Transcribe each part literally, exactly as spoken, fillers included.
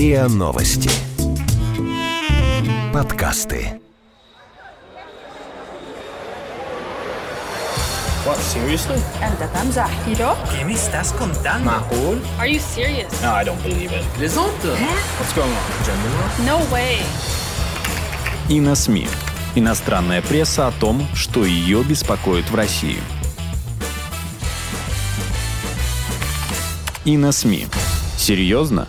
РИА Новости. Подкасты. What, seriously? أنت تمزح. ¿Yo? ¿Qué me estás contando? معقول? Are you serious? No, I don't believe it. Plaisante? What's going on? Gender? No way. И на СМИ. Иностранная пресса о том, что ее беспокоит в России. И на СМИ. Серьезно?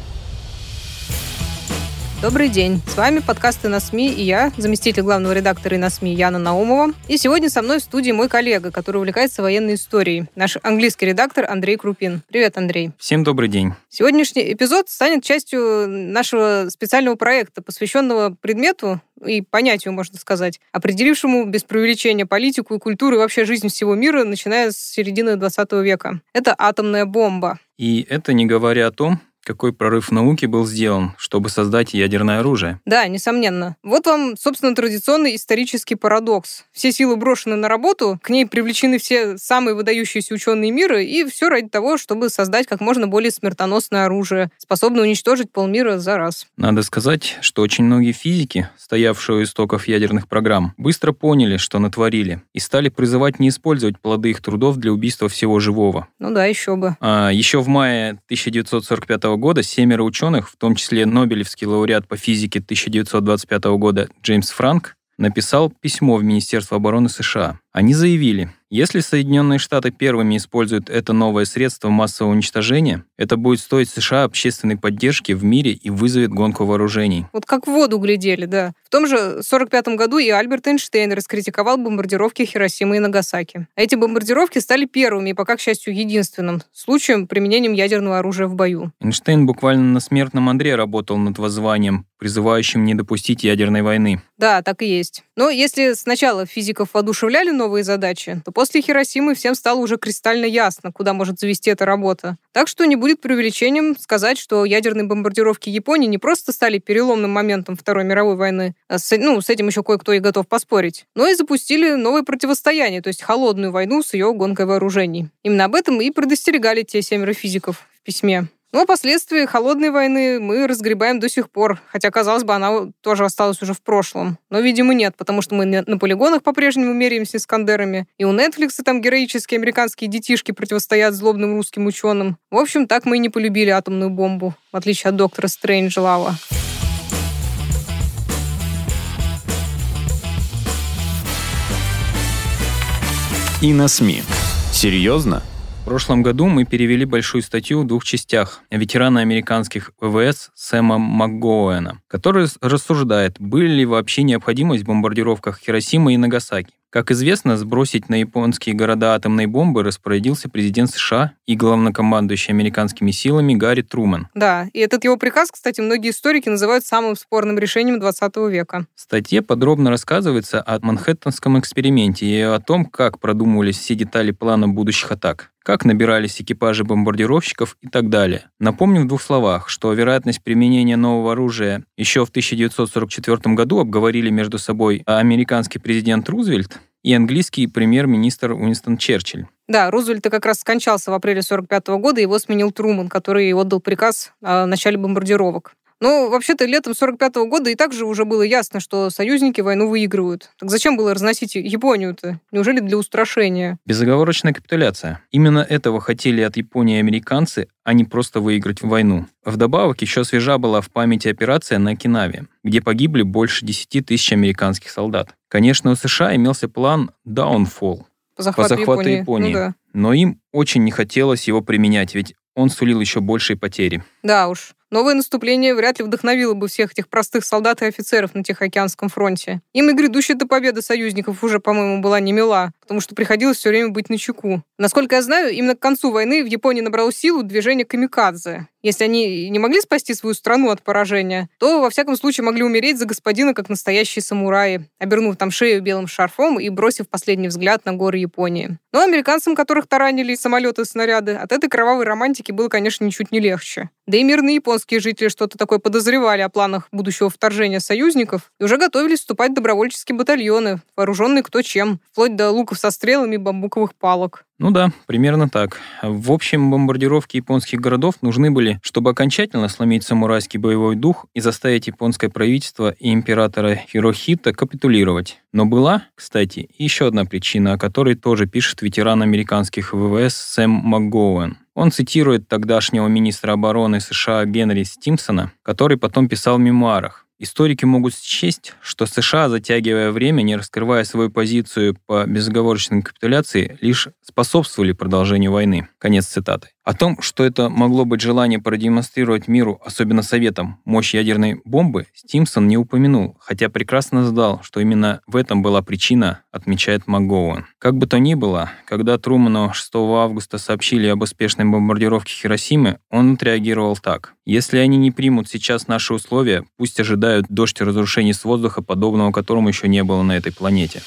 Добрый день. С вами подкасты на СМИ и я, заместитель главного редактора и на СМИ Яна Наумова. И сегодня со мной в студии мой коллега, который увлекается военной историей, наш английский редактор Андрей Крупин. Привет, Андрей. Всем добрый день. Сегодняшний эпизод станет частью нашего специального проекта, посвященного предмету и понятию, можно сказать, определившему без преувеличения политику и культуру и вообще жизнь всего мира, начиная с середины двадцатого века. Это атомная бомба. И это не говоря о том, какой прорыв в науке был сделан, чтобы создать ядерное оружие. Да, несомненно. Вот вам, собственно, традиционный исторический парадокс. Все силы брошены на работу, к ней привлечены все самые выдающиеся ученые мира, и все ради того, чтобы создать как можно более смертоносное оружие, способное уничтожить полмира за раз. Надо сказать, что очень многие физики, стоявшие у истоков ядерных программ, быстро поняли, что натворили, и стали призывать не использовать плоды их трудов для убийства всего живого. Ну да, еще бы. А еще в мае тысяча девятьсот сорок пятого года семеро ученых, в том числе Нобелевский лауреат по физике тысяча девятьсот двадцать пятого года Джеймс Франк, написал письмо в Министерство обороны США. Они заявили, если Соединенные Штаты первыми используют это новое средство массового уничтожения, это будет стоить США общественной поддержки в мире и вызовет гонку вооружений. Вот как в воду глядели, да. В том же сорок пятом году и Альберт Эйнштейн раскритиковал бомбардировки Хиросимы и Нагасаки. А эти бомбардировки стали первыми и пока, к счастью, единственным случаем применением ядерного оружия в бою. Эйнштейн буквально на смертном одре работал над воззванием, призывающим не допустить ядерной войны. Да, так и есть. Но если сначала физиков воодушевляли новые задачи, то после Хиросимы всем стало уже кристально ясно, куда может завести эта работа. Так что не будет преувеличением сказать, что ядерные бомбардировки Японии не просто стали переломным моментом Второй мировой войны, а с, ну, с этим еще кое-кто и готов поспорить, но и запустили новое противостояние, то есть холодную войну с ее гонкой вооружений. Именно об этом и предостерегали те семеро физиков в письме. Но последствия холодной войны мы разгребаем до сих пор, хотя, казалось бы, она тоже осталась уже в прошлом. Но, видимо, нет, потому что мы на полигонах по-прежнему меряемся Искандерами, и у Netflix там героические американские детишки противостоят злобным русским ученым. В общем, так мы и не полюбили атомную бомбу, в отличие от доктора Стрейнджлава. И на СМИ. Серьезно? В прошлом году мы перевели большую статью в двух частях ветерана американских ВВС Сэма МакГоуэна, который рассуждает, были ли вообще необходимость в бомбардировках Хиросимы и Нагасаки. Как известно, сбросить на японские города атомные бомбы распорядился президент США и главнокомандующий американскими силами Гарри Трумэн. Да, и этот его приказ, кстати, многие историки называют самым спорным решением двадцатого века. В статье подробно рассказывается о Манхэттенском эксперименте и о том, как продумывались все детали плана будущих атак, как набирались экипажи бомбардировщиков и так далее. Напомню в двух словах, что вероятность применения нового оружия еще в тысяча девятьсот сорок четвёртом году обговорили между собой американский президент Рузвельт и английский премьер-министр Уинстон Черчилль. Да, Рузвельт как раз скончался в апреле сорок пятого года, его сменил Трумэн, который отдал приказ о начале бомбардировок. Но вообще-то летом сорок пятого года и так же уже было ясно, что союзники войну выигрывают. Так зачем было разносить Японию-то? Неужели для устрашения? Безоговорочная капитуляция. Именно этого хотели от Японии американцы, а не просто выиграть войну. Вдобавок, еще свежа была в памяти операция на Окинаве, где погибли больше десяти тысяч американских солдат. Конечно, у США имелся план Downfall по захвату, по захвату Японии, Японии, ну, да. Но им очень не хотелось его применять, ведь он сулил еще большие потери. Да уж. Новое наступление вряд ли вдохновило бы всех этих простых солдат и офицеров на Тихоокеанском фронте. Им и грядущая-то победа союзников уже, по-моему, была не мила, потому что приходилось все время быть начеку. Насколько я знаю, именно к концу войны в Японии набрало силу движение камикадзе. Если они не могли спасти свою страну от поражения, то, во всяком случае, могли умереть за господина, как настоящие самураи, обернув там шею белым шарфом и бросив последний взгляд на горы Японии. Но американцам, которых таранили самолеты и снаряды, от этой кровавой романтики было, конечно, ничуть не легче. Да и мирные японские жители что-то такое подозревали о планах будущего вторжения союзников и уже готовились вступать в добровольческие батальоны, вооруженные кто чем, вплоть до луков луков со стрелами и бамбуковых палок. Ну да, примерно так. В общем, бомбардировки японских городов нужны были, чтобы окончательно сломить самурайский боевой дух и заставить японское правительство и императора Хирохита капитулировать. Но была, кстати, еще одна причина, о которой тоже пишет ветеран американских ВВС Сэм МакГоуэн. Он цитирует тогдашнего министра обороны США Генри Стимсона, который потом писал в мемуарах. Историки могут счесть, что США, затягивая время, не раскрывая свою позицию по безоговорочной капитуляции, лишь способствовали продолжению войны. Конец цитаты. О том, что это могло быть желание продемонстрировать миру, особенно Советам, мощь ядерной бомбы, Стимсон не упомянул, хотя прекрасно знал, что именно в этом была причина, отмечает МакГоуэн. Как бы то ни было, когда Трумэну шестого августа сообщили об успешной бомбардировке Хиросимы, он отреагировал так. «Если они не примут сейчас наши условия, пусть ожидают дождь разрушений с воздуха, подобного которому еще не было на этой планете».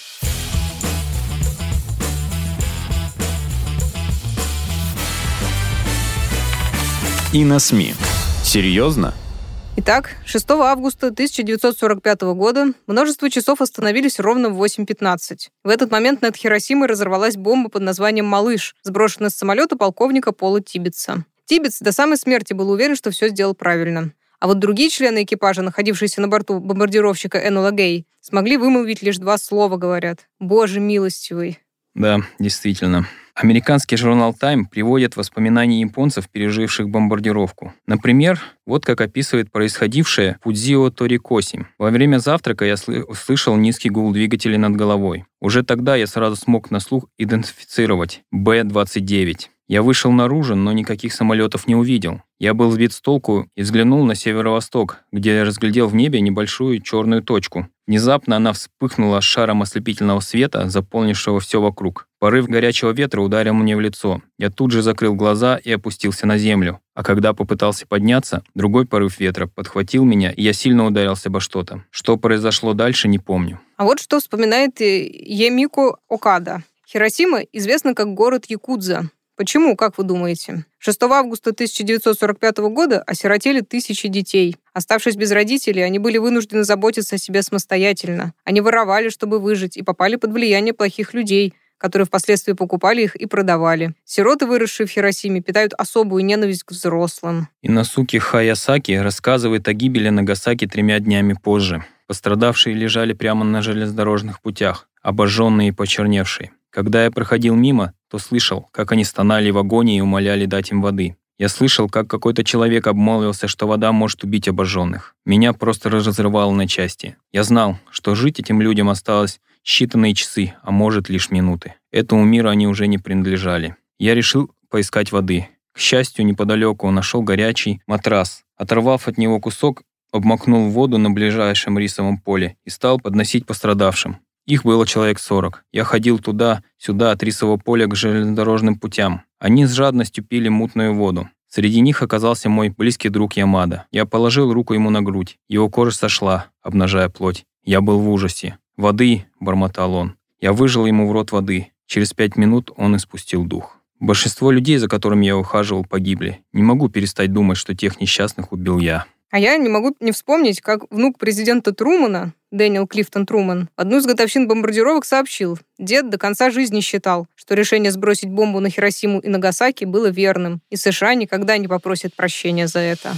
И на СМИ. Серьезно? Итак, шестого августа тысяча девятьсот сорок пятого года множество часов остановились ровно в восемь пятнадцать. В этот момент над Хиросимой разорвалась бомба под названием «Малыш», сброшенная с самолета полковника Пола Тибетса. Тибетс до самой смерти был уверен, что все сделал правильно. А вот другие члены экипажа, находившиеся на борту бомбардировщика Энола Гэй, смогли вымолвить лишь два слова, говорят. «Боже милостивый». Да, действительно. Американский журнал Time приводит воспоминания японцев, переживших бомбардировку. Например, вот как описывает происходившее Фудзио Торикоси. «Во время завтрака я услышал низкий гул двигателей над головой. Уже тогда я сразу смог на слух идентифицировать Бэ двадцать девять. Я вышел наружу, но никаких самолетов не увидел. Я был сбит с толку и взглянул на северо-восток, где я разглядел в небе небольшую черную точку. Внезапно она вспыхнула шаром ослепительного света, заполнившего все вокруг. Порыв горячего ветра ударил мне в лицо. Я тут же закрыл глаза и опустился на землю. А когда попытался подняться, другой порыв ветра подхватил меня, и я сильно ударился обо что-то. Что произошло дальше, не помню». А вот что вспоминает Ямико Окада. Хиросима известна как город Якудза. Почему, как вы думаете? шестого августа тысяча девятьсот сорок пятого года осиротели тысячи детей. Оставшись без родителей, они были вынуждены заботиться о себе самостоятельно. Они воровали, чтобы выжить, и попали под влияние плохих людей, которые впоследствии покупали их и продавали. Сироты, выросшие в Хиросиме, питают особую ненависть к взрослым. Иносуки Хаясаки рассказывает о гибели Нагасаки тремя днями позже. Пострадавшие лежали прямо на железнодорожных путях, обожженные и почерневшие. Когда я проходил мимо, то слышал, как они стонали в агонии и умоляли дать им воды. Я слышал, как какой-то человек обмолвился, что вода может убить обожженных. Меня просто разрывало на части. Я знал, что жить этим людям осталось считанные часы, а может лишь минуты. Этому миру они уже не принадлежали. Я решил поискать воды. К счастью, неподалеку нашел горячий матрас. Оторвав от него кусок, обмакнул в воду на ближайшем рисовом поле и стал подносить пострадавшим. Их было человек сорок. Я ходил туда-сюда от рисового поля к железнодорожным путям. Они с жадностью пили мутную воду. Среди них оказался мой близкий друг Ямада. Я положил руку ему на грудь. Его кожа сошла, обнажая плоть. Я был в ужасе. «Воды!» — бормотал он. Я выжал ему в рот воды. Через пять минут он испустил дух. Большинство людей, за которыми я ухаживал, погибли. Не могу перестать думать, что тех несчастных убил я. А я не могу не вспомнить, как внук президента Трумэна, Дэниел Клифтон Трумэн, в одну из годовщин бомбардировок сообщил: дед до конца жизни считал, что решение сбросить бомбу на Хиросиму и Нагасаки было верным, и США никогда не попросят прощения за это.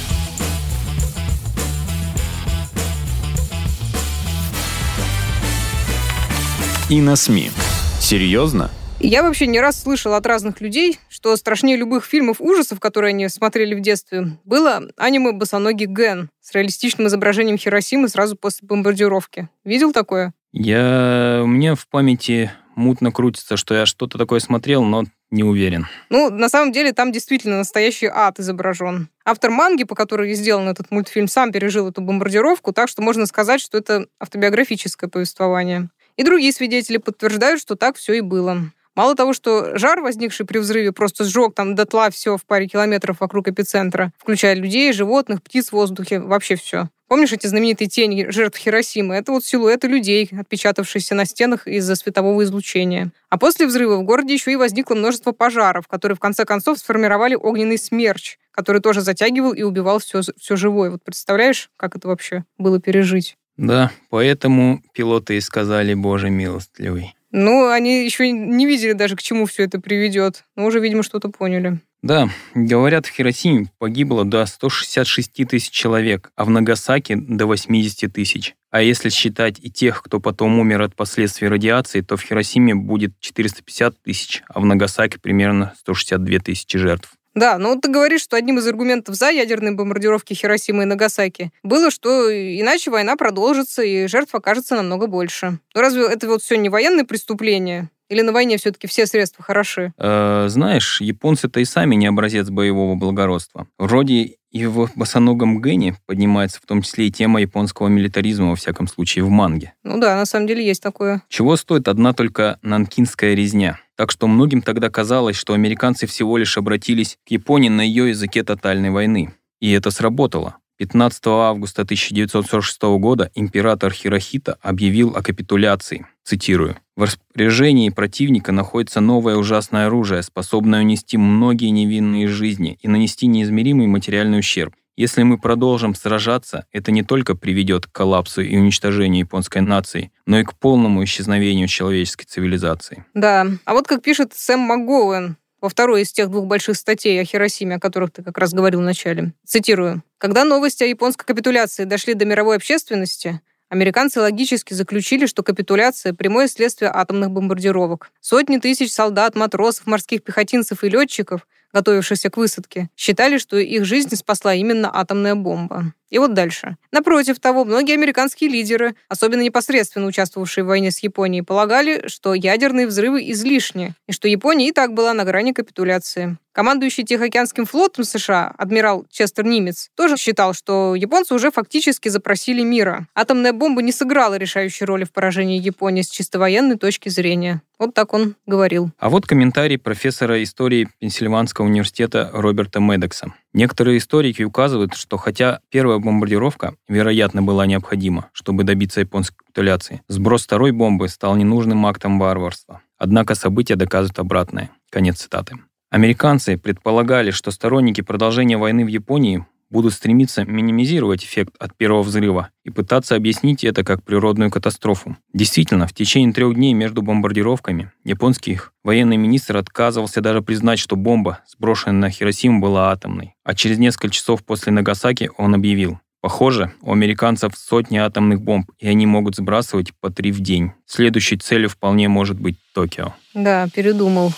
И на СМИ. Серьезно? Я вообще не раз слышала от разных людей, что страшнее любых фильмов ужасов, которые они смотрели в детстве, было аниме «Босоногий Ген» с реалистичным изображением Хиросимы сразу после бомбардировки. Видел такое? Я... У меня в памяти мутно крутится, что я что-то такое смотрел, но не уверен. Ну, на самом деле, там действительно настоящий ад изображен. Автор манги, по которой сделан этот мультфильм, сам пережил эту бомбардировку, так что можно сказать, что это автобиографическое повествование. И другие свидетели подтверждают, что так все и было. Мало того, что жар, возникший при взрыве, просто сжег там дотла все в паре километров вокруг эпицентра, включая людей, животных, птиц в воздухе, вообще все. Помнишь эти знаменитые тени жертв Хиросимы? Это вот силуэты людей, отпечатавшиеся на стенах из-за светового излучения. А после взрыва в городе еще и возникло множество пожаров, которые в конце концов сформировали огненный смерч, который тоже затягивал и убивал все, все живое. Вот представляешь, как это вообще было пережить? Да, поэтому пилоты и сказали «Боже милостливый». Ну, они еще не видели даже, к чему все это приведет, но уже, видимо, что-то поняли. Да, говорят, в Хиросиме погибло до ста шестидесяти шести тысяч человек, а в Нагасаки до восьмидесяти тысяч. А если считать и тех, кто потом умер от последствий радиации, то в Хиросиме будет четыреста пятьдесят тысяч, а в Нагасаки примерно сто шестьдесят две тысячи жертв. Да, но вот ты говоришь, что одним из аргументов за ядерные бомбардировки Хиросимы и Нагасаки было, что иначе война продолжится и жертв окажется намного больше. Но разве это вот все не военные преступления? Или на войне все-таки все средства хороши? Э, знаешь, японцы-то и сами не образец боевого благородства. Вроде и в босоногом Гэне поднимается в том числе и тема японского милитаризма, во всяком случае, в манге. Ну да, на самом деле есть такое. Чего стоит одна только нанкинская резня. Так что многим тогда казалось, что американцы всего лишь обратились к Японии на ее языке тотальной войны. И это сработало. пятнадцатого августа тысяча девятьсот сорок шестого года император Хирохита объявил о капитуляции. Цитирую. «В распоряжении противника находится новое ужасное оружие, способное унести многие невинные жизни и нанести неизмеримый материальный ущерб. Если мы продолжим сражаться, это не только приведет к коллапсу и уничтожению японской нации, но и к полному исчезновению человеческой цивилизации». Да, а вот как пишет Сэм МакГоуэн во второй из тех двух больших статей о Хиросиме, о которых ты как раз говорил в начале. Цитирую. «Когда новости о японской капитуляции дошли до мировой общественности, американцы логически заключили, что капитуляция – прямое следствие атомных бомбардировок. Сотни тысяч солдат, матросов, морских пехотинцев и летчиков, готовившихся к высадке, считали, что их жизнь спасла именно атомная бомба». И вот дальше. Напротив того, многие американские лидеры, особенно непосредственно участвовавшие в войне с Японией, полагали, что ядерные взрывы излишни, и что Япония и так была на грани капитуляции. Командующий Тихоокеанским флотом США, адмирал Честер Нимец, тоже считал, что японцы уже фактически запросили мира. Атомная бомба не сыграла решающей роли в поражении Японии с чисто военной точки зрения. Вот так он говорил. А вот комментарий профессора истории Пенсильванского университета Роберта Медекса. Некоторые историки указывают, что хотя первая бомбардировка, вероятно, была необходима, чтобы добиться японской капитуляции, сброс второй бомбы стал ненужным актом варварства. Однако события доказывают обратное. Конец цитаты. Американцы предполагали, что сторонники продолжения войны в Японии будут стремиться минимизировать эффект от первого взрыва и пытаться объяснить это как природную катастрофу. Действительно, в течение трех дней между бомбардировками японский военный министр отказывался даже признать, что бомба, сброшенная на Хиросиму, была атомной. А через несколько часов после Нагасаки он объявил: похоже, у американцев сотни атомных бомб, и они могут сбрасывать по три в день. Следующей целью вполне может быть Токио. Да, передумал.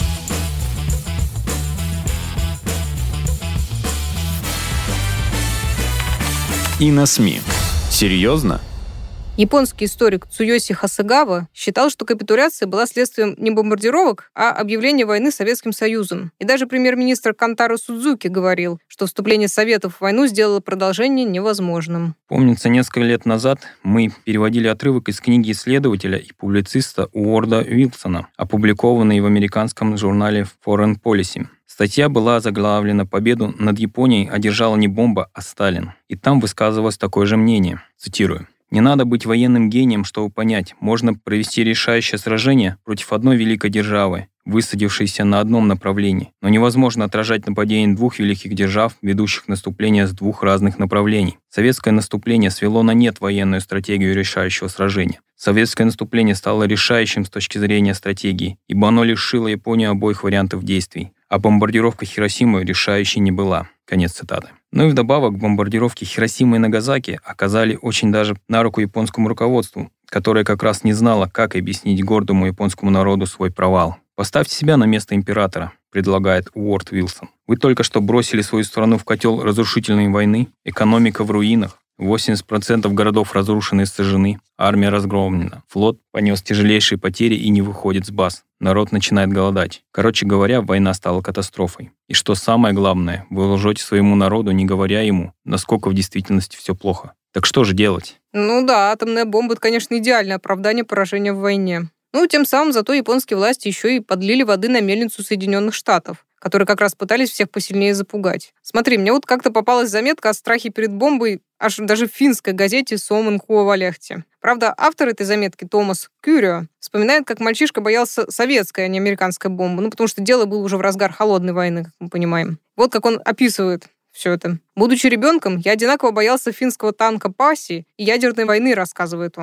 И на СМИ. Серьезно? Японский историк Цуёси Хасагава считал, что капитуляция была следствием не бомбардировок, а объявления войны Советским Союзом. И даже премьер-министр Кантаро Судзуки говорил, что вступление Советов в войну сделало продолжение невозможным. Помнится, несколько лет назад мы переводили отрывок из книги исследователя и публициста Уорда Уилсона, опубликованной в американском журнале Foreign Policy. Статья была заглавлена «Победу над Японией одержала не бомба, а Сталин». И там высказывалось такое же мнение. Цитирую. «Не надо быть военным гением, чтобы понять, можно провести решающее сражение против одной великой державы, высадившейся на одном направлении, но невозможно отражать нападение двух великих держав, ведущих наступление с двух разных направлений. Советское наступление свело на нет военную стратегию решающего сражения. Советское наступление стало решающим с точки зрения стратегии, ибо оно лишило Японию обоих вариантов действий. А бомбардировка Хиросимы решающей не была». Конец цитаты. Ну и вдобавок бомбардировки Хиросимы и Нагасаки оказали очень даже на руку японскому руководству, которое как раз не знало, как объяснить гордому японскому народу свой провал. «Поставьте себя на место императора», предлагает Уорд Уилсон. «Вы только что бросили свою страну в котел разрушительной войны, экономика в руинах, восемьдесят процентов городов разрушены и сожжены, армия разгромлена, флот понес тяжелейшие потери и не выходит с баз. Народ начинает голодать. Короче говоря, война стала катастрофой. И что самое главное, вы лжете своему народу, не говоря ему, насколько в действительности все плохо. Так что же делать?» Ну да, атомная бомба — это, конечно, идеальное оправдание поражения в войне. Ну, тем самым зато японские власти еще и подлили воды на мельницу Соединенных Штатов, которые как раз пытались всех посильнее запугать. Смотри, мне вот как-то попалась заметка о страхе перед бомбой аж даже в финской газете «Suomen Kuvalehti». Правда, автор этой заметки, Томас Кюрио, вспоминает, как мальчишка боялся советской, а не американской бомбы, ну, потому что дело было уже в разгар холодной войны, как мы понимаем. Вот как он описывает все это. «Будучи ребенком, я одинаково боялся финского танка Паси и ядерной войны», рассказывает он.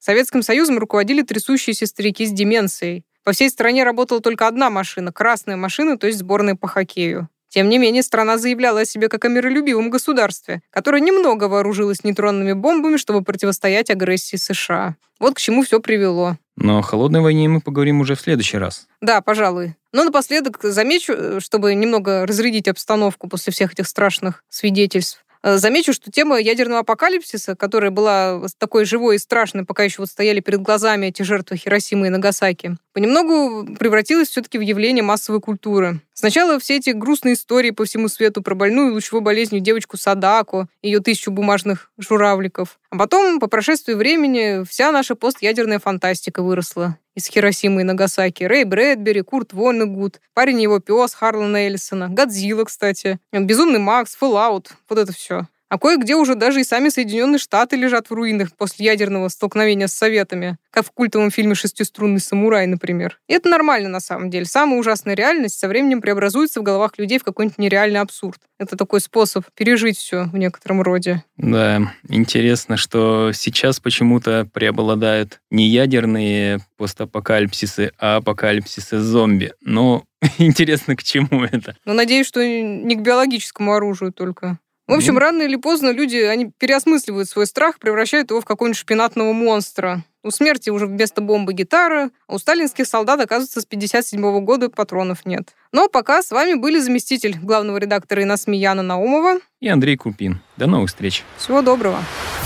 Советским Союзом руководили трясущиеся старики с деменцией. По всей стране работала только одна машина, красная машина, то есть сборная по хоккею. Тем не менее, страна заявляла о себе как о миролюбивом государстве, которое немного вооружилось нейтронными бомбами, чтобы противостоять агрессии США. Вот к чему все привело. Но о холодной войне мы поговорим уже в следующий раз. Да, пожалуй. Но напоследок замечу, чтобы немного разрядить обстановку после всех этих страшных свидетельств. Замечу, что тема ядерного апокалипсиса, которая была такой живой и страшной, пока еще вот стояли перед глазами эти жертвы Хиросимы и Нагасаки, понемногу превратилась все-таки в явление массовой культуры. Сначала все эти грустные истории по всему свету про больную лучевой болезнью девочку Садако, ее тысячу бумажных журавликов. А потом, по прошествии времени, вся наша постядерная фантастика выросла из Хиросимы и Нагасаки. Рэй Брэдбери, Курт Воннегут, парень и его пес Харлана Эллисона, Годзилла, кстати, Безумный Макс, Fallout, вот это все. А кое-где уже даже и сами Соединенные Штаты лежат в руинах после ядерного столкновения с Советами, как в культовом фильме «Шестиструнный самурай», например. И это нормально на самом деле. Самая ужасная реальность со временем преобразуется в головах людей в какой-нибудь нереальный абсурд. Это такой способ пережить все в некотором роде. Да, интересно, что сейчас почему-то преобладают не ядерные постапокалипсисы, а апокалипсисы зомби. Но интересно, к чему это? Ну, надеюсь, что не к биологическому оружию только. В общем, mm. рано или поздно люди, они переосмысливают свой страх, превращают его в какого-нибудь шпинатного монстра. У смерти уже вместо бомбы гитара, а у сталинских солдат, оказывается, с пятьдесят седьмого года патронов нет. Но пока с вами были заместитель главного редактора ИНАСМИ Яна Наумова и Андрей Крупин. До новых встреч. Всего доброго.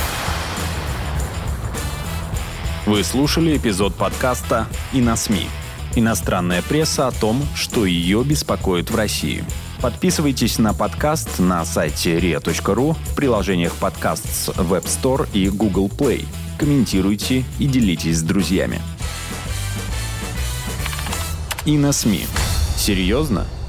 Вы слушали эпизод подкаста «ИНАСМИ». Иностранная пресса о том, что ее беспокоит в России. Подписывайтесь на подкаст на сайте риа точка ру, в приложениях подкаст с Web Store и Google Play. Комментируйте и делитесь с друзьями. ИНАСМИ. Серьезно?